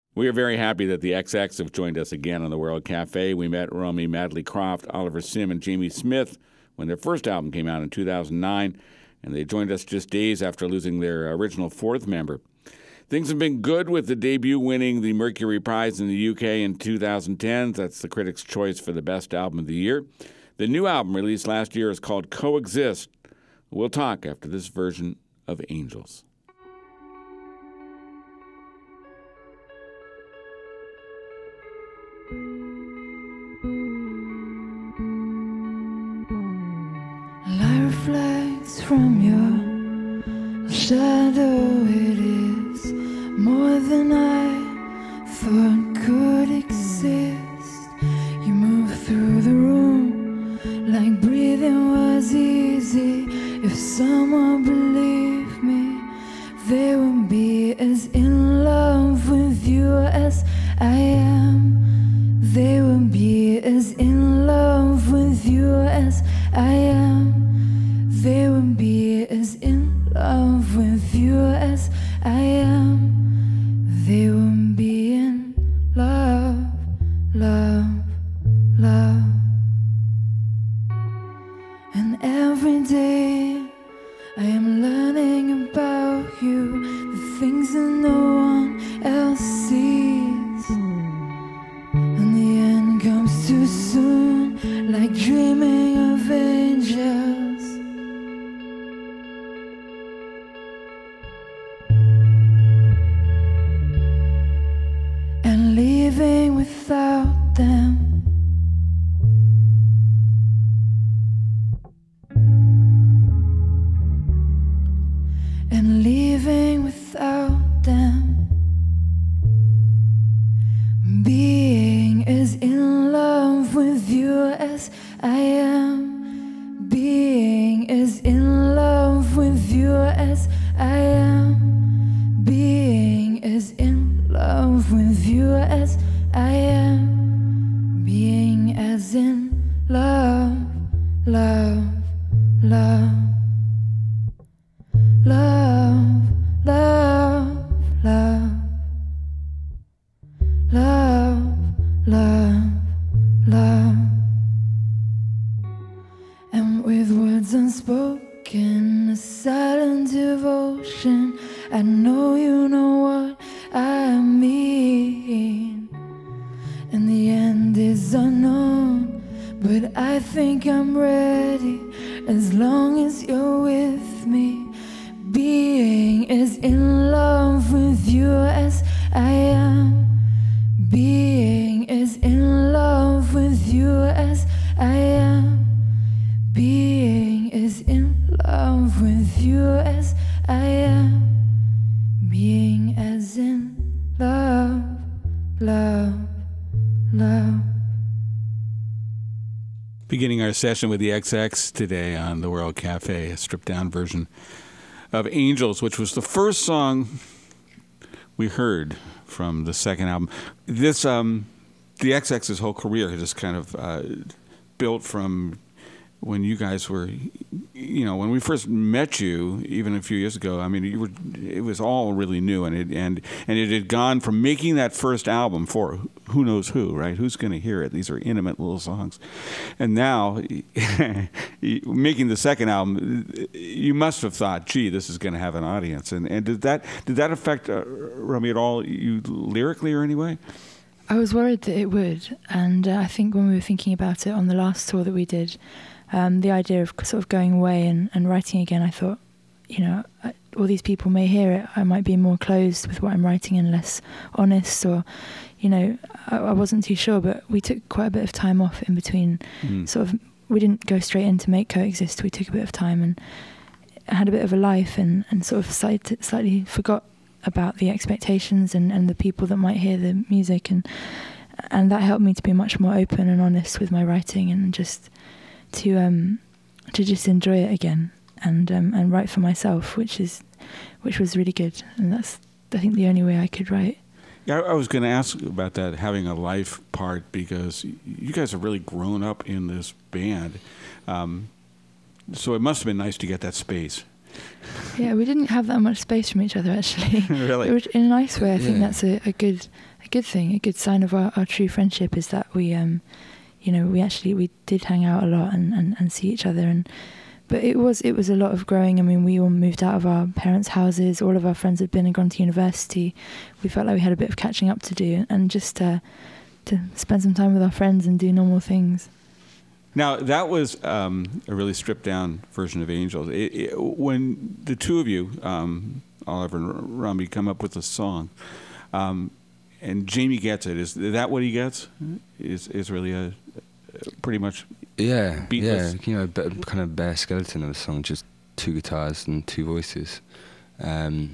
We are very happy that the XX have joined us again on the World Cafe. We met Romy Madley Croft, Oliver Sim, and Jamie Smith when their first album came out in 2009, and they joined us just days after losing their original fourth member. Things have been good with the debut winning the Mercury Prize in the UK in 2010. That's the Critics' Choice for the Best Album of the Year. The new album released last year is called Coexist. We'll talk after this version of Angels. Light reflects from your shadow. It is more than I thought could exist. You move through the room like breathing was easy. If someone believed me, they would be as in love with you as I am. They would be as in love with you as I am. They would be as in love with you as I am. They would be in love, love, love. And every day I am learning about you, the things that no one else sees. And the end comes too soon, like dreaming of angels. And leaving without them. And leaving without them. Being as in love with you as I am. Being as in love with you as I am. Being as in love with you as I am. Being as in love, love, love. Love, love, love. Love, love, love. And with words unspoken, a silent devotion, I know you know what I mean. And the end is unknown, but I think I'm ready as long as you're with me. Being as in love with you as I am. Being as in love with you as I am. Being as in love with you as I am. Being as in love, love, love. Beginning our session with the XX today on the World Cafe, a stripped-down version of Angels, which was the first song we heard from the second album. This, the XX's whole career has just kind of built from when you guys were, you know, when we first met you, even a few years ago. I mean, it was all really new, and it had gone from making that first album for who knows who, right? Who's going to hear it? These are intimate little songs, and now making the second album, you must have thought, "Gee, this is going to have an audience." And did that affect Romy at all, you lyrically or any way? I was worried that it would, and I think when we were thinking about it on the last tour that we did, the idea of sort of going away and writing again, I thought, you know, all these people may hear it. I might be more closed with what I'm writing and less honest, or, you know, I wasn't too sure, but we took quite a bit of time off in between. Sort of, we didn't go straight in to make Coexist. We took a bit of time and had a bit of a life, and sort of slightly forgot about the expectations and the people that might hear the music, and that helped me to be much more open and honest with my writing, and just to just enjoy it again, and write for myself, which was really good. And that's, I think, the only way I could write. Yeah, I was going to ask about that, having a life part, because you guys have really grown up in this band. So it must have been nice to get that space. Yeah, we didn't have that much space from each other, actually. Really? In a nice way, I think that's a good good thing, a good sign of our true friendship is that we we did hang out a lot and see each other, but it was a lot of growing. I mean, we all moved out of our parents' houses. All of our friends had been and gone to university. We felt like we had a bit of catching up to do, and just to spend some time with our friends and do normal things. Now, that was a really stripped-down version of Angels. When the two of you, Oliver and Rami, come up with a song, and Jamie gets it, is that what he gets? Is really a pretty much beatless? Yeah, kind of bare skeleton of a song, just two guitars and two voices. And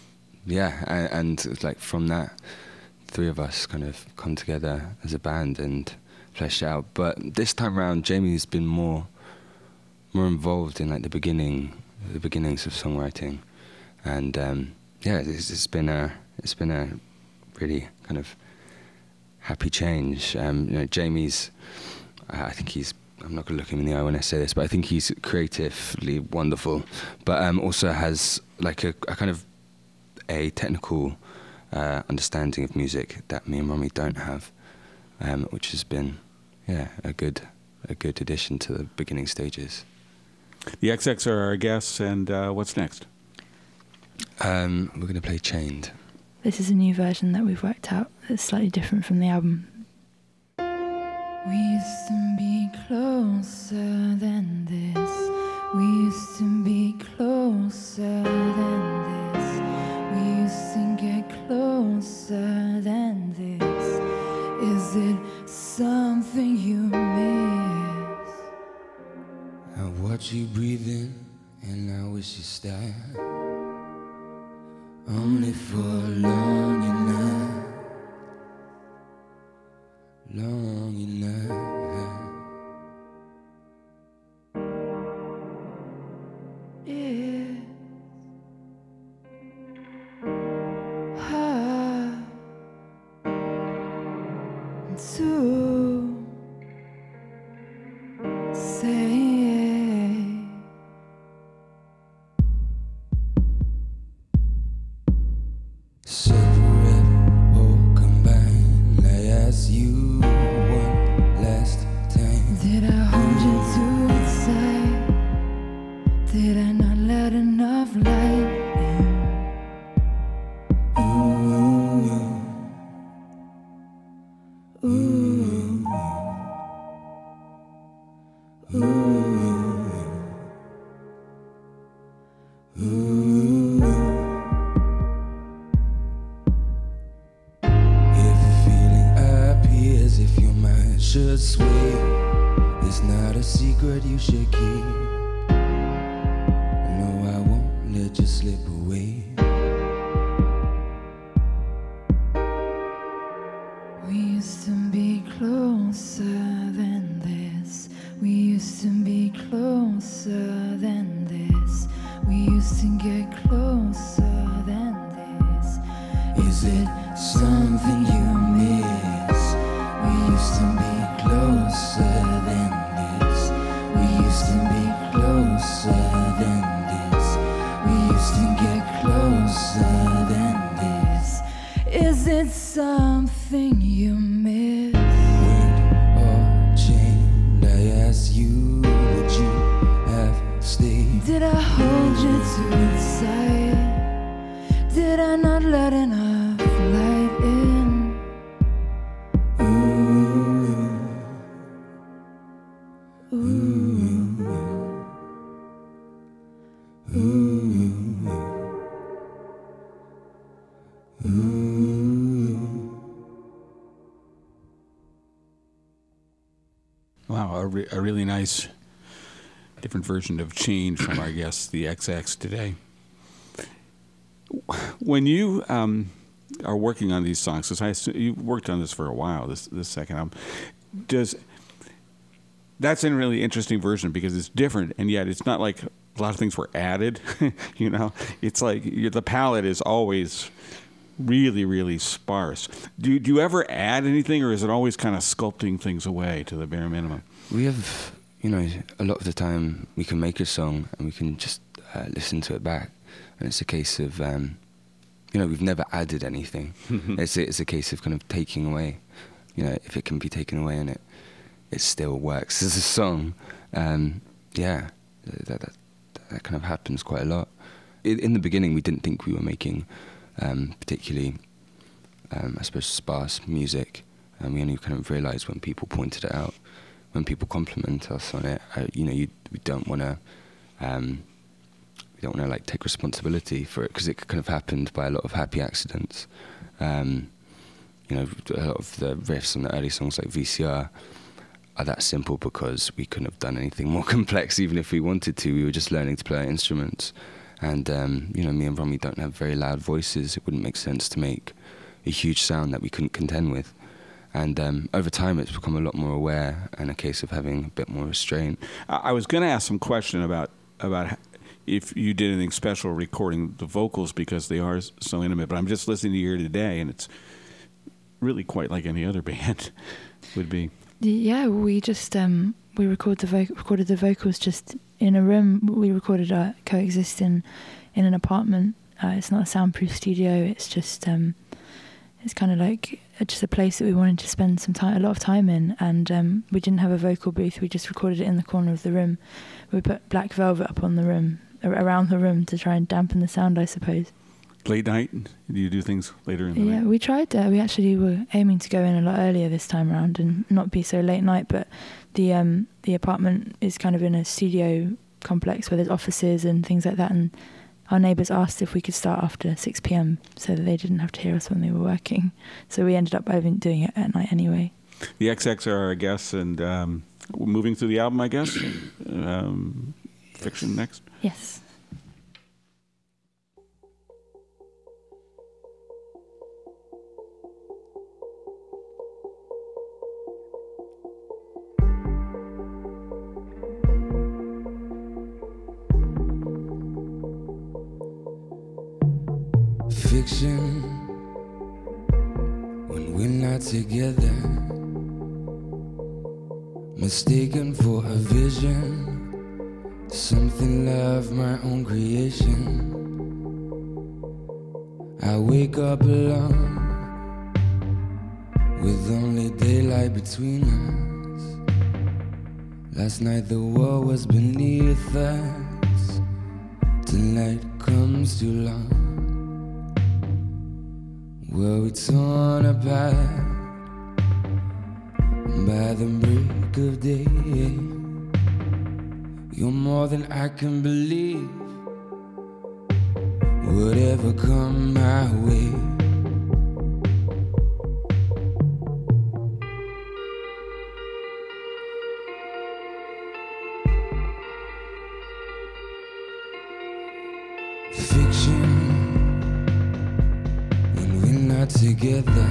like from that, three of us kind of come together as a band and flesh out. But this time around, Jamie's been more involved in like the beginnings of songwriting, and it's been a really kind of happy change. Jamie's, I think he's, I'm not going to look him in the eye when I say this, but I think he's creatively wonderful, but also has like a kind of a technical understanding of music that me and Rami don't have, which has been a good addition to the beginning stages. The XX are our guests, and what's next? We're going to play Chained. This is a new version that we've worked out that's slightly different from the album. We used to be closer than this. We used to be closer than this. We used to get closer than this. Is it something you miss? I watch you breathe in and I wish you stayed. Only for long enough. Long enough. It's hard to say. Separate or combine, I ask you one last time. Did I hold you too tight? Did I not let enough light in? Ooh, ooh, ooh, ooh. If the feeling appears, if your mind should sway, it's not a secret you should keep. No, I won't let you slip away. We used to be closer than this. We used to be closer than this. We used to get closer than this. Is it something you miss? We used to be closer than this. We used to be closer than this. We used to get closer than this. Is it something you miss? Wind or chained, I ask you, would you have stayed? Did I hold you too tight? Did I not let enough light in? Ooh, Ooh. ooh, ooh, ooh. Wow, a really nice, different version of Change from our guests, the XX today. When you are working on these songs, because you've worked on this for a while, this second album, that's a really interesting version because it's different, and yet it's not like a lot of things were added. It's like the palette is always really, really sparse. Do you ever add anything, or is it always kind of sculpting things away to the bare minimum? We have, a lot of the time we can make a song and we can just listen to it back, and it's a case of, we've never added anything. It's a case of kind of taking away, if it can be taken away and it still works as a song. That kind of happens quite a lot. In the beginning, we didn't think we were making particularly, I suppose, sparse music. And we only kind of realised when people pointed it out, when people compliment us on it. We don't want to, like take responsibility for it, because it kind of happened by a lot of happy accidents. A lot of the riffs on the early songs like VCR are that simple because we couldn't have done anything more complex, even if we wanted to. We were just learning to play our instruments. And, me and Romy don't have very loud voices. It wouldn't make sense to make a huge sound that we couldn't contend with. And over time, it's become a lot more aware and a case of having a bit more restraint. I was going to ask some question about if you did anything special recording the vocals, because they are so intimate. But I'm just listening to you here today, and it's really quite like any other band would be. Yeah, we just we recorded the vocals just in a room. We recorded Coexist in an apartment. It's not a soundproof studio. It's just it's kind of like just a place that we wanted to spend a lot of time in. And we didn't have a vocal booth. We just recorded it in the corner of the room. We put black velvet up on the room, around the room, to try and dampen the sound, I suppose. Late night? Do you do things later in the night? Yeah, we tried. We actually were aiming to go in a lot earlier this time around and not be so late night. But the apartment is kind of in a studio complex where there's offices and things like that. And our neighbours asked if we could start after 6 p.m. so that they didn't have to hear us when they were working. So we ended up doing it at night anyway. The XX are our guests, and we're moving through the album, I guess. Fiction next. Yes. Fiction, when we're not together, mistaken for a vision, something of my own creation. I wake up alone, with only daylight between us. Last night the world was beneath us, tonight comes too long. Were we torn apart by the break of day? You're more than I can believe would ever come my way. Fiction, together,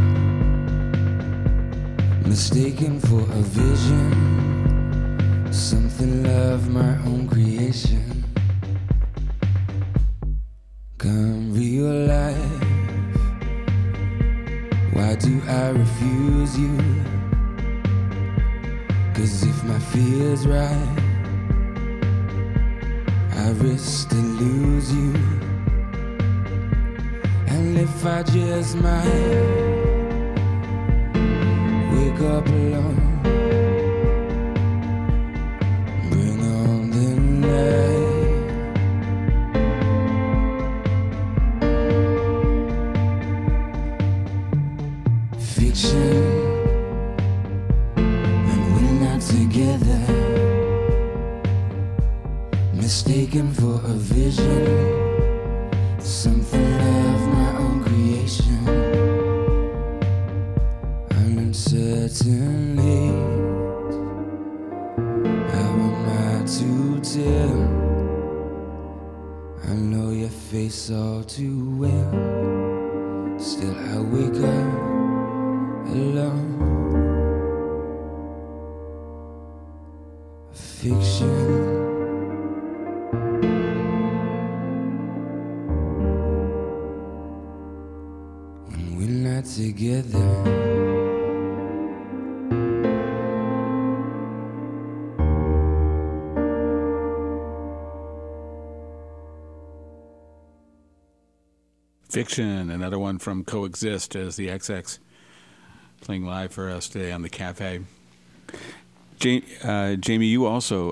mistaken for a vision, something of my own creation. Come real life, why do I refuse you? 'Cause if my fear's right, I risk to lose you. And if I just might wake up alone, bring on the night. Fiction, and we're not together, mistaken for a vision, something of my own creation. An uncertainty, how am I to tell? I know your face all too well, still I wake up alone. Fiction, together. Fiction, another one from Coexist, as the XX playing live for us today on the Cafe. Jamie, you also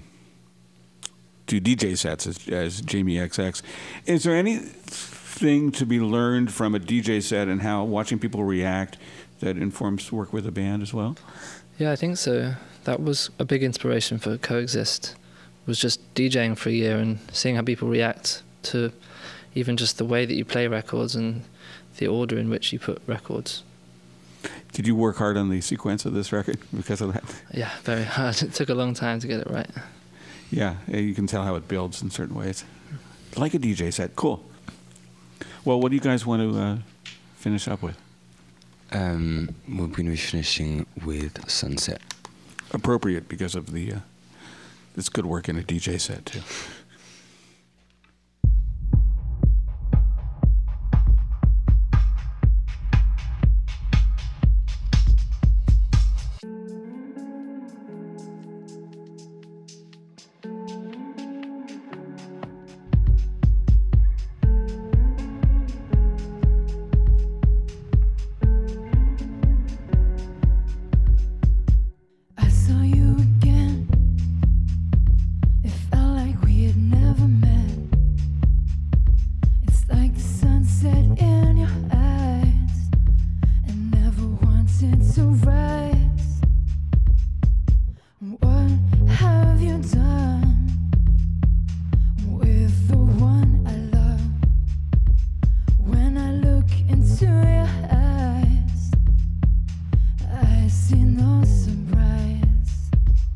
do DJ sets as Jamie XX. Is there anything to be learned from a DJ set and how watching people react that informs work with a band as well? Yeah, I think so. That was a big inspiration for Coexist, was just DJing for a year and seeing how people react to even just the way that you play records and the order in which you put records. Did you work hard on the sequence of this record because of that? Yeah, very hard. It took a long time to get it right. Yeah, you can tell how it builds in certain ways. Like a DJ set. Cool. Well, what do you guys want to finish up with? We're going to be finishing with Sunset. Appropriate because of the it's good work in a DJ set too. I saw you again. It felt like we had never met. It's like the sunset in your eyes, and never wanted to rise. What have you done with the one I love? When I look into your eyes, I see no surprise.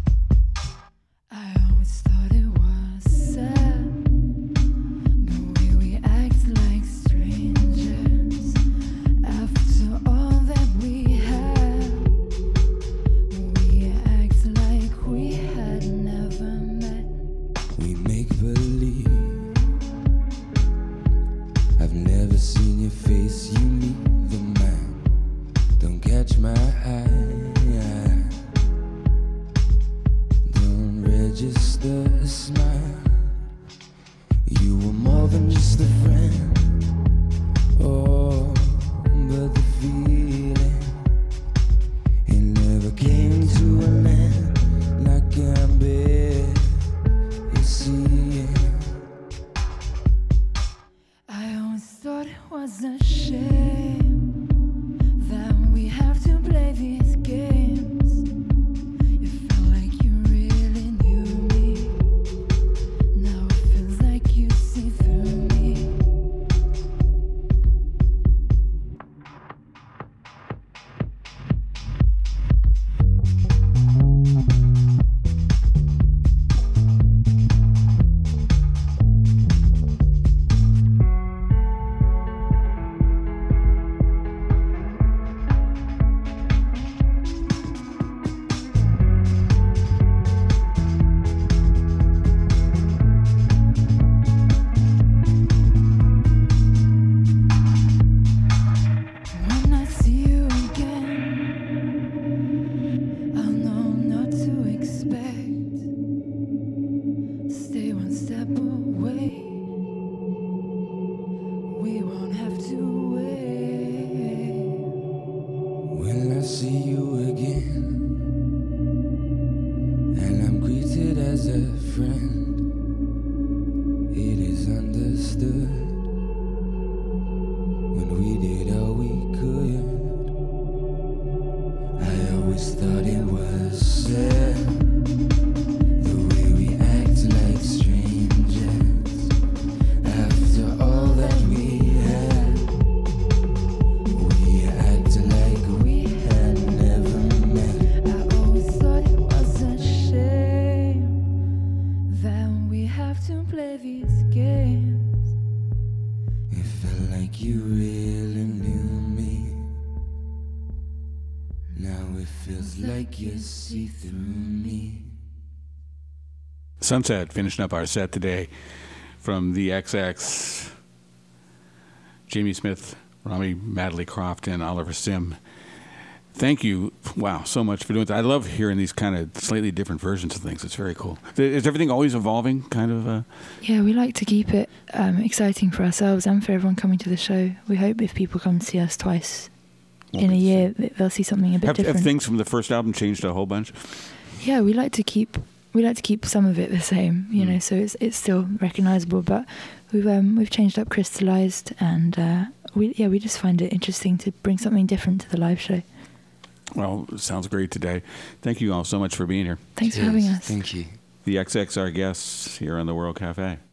I always thought it was sad, the way we act like strangers after all that we had. We act like we had never met. We make believe. I've never seen your face, you need the man. Don't catch my eye. Don't register a smile. You were more than just a friend. Oh, but the feeling, it never came to an end. Like I'm bad, you see it. I always thought it was a shame that we have to play these games. It felt like you really knew me. Now it feels like you see through me. When I see you again, I'll know not to expect. Stay one step away. We won't have to wait. When I see you again, and I'm greeted as a friend, it is understood. When we did all we could, I always thought it was sad, the way we act like strangers after all that we had. We act like we had never met. I always thought it was a shame that we have to play these games. It felt like you really knew me. Now it feels like you see through me. Sunset, finishing up our set today from the XX. Jamie Smith, Rami Madley Croft, and Oliver Sim. Thank you. Wow, so much for doing that. I love hearing these kind of slightly different versions of things. It's very cool. Is everything always evolving, kind of? Yeah, we like to keep it exciting for ourselves and for everyone coming to the show. We hope if people come to see us twice in a year, they'll see something a bit different. Have things from the first album changed a whole bunch? Yeah, we like to keep some of it the same, you know, so it's still recognisable. But we've changed up, crystallised, and we just find it interesting to bring something different to the live show. Well, it sounds great today. Thank you all so much for being here. Thanks for having us. Thank you. The XX are guests here on the World Cafe.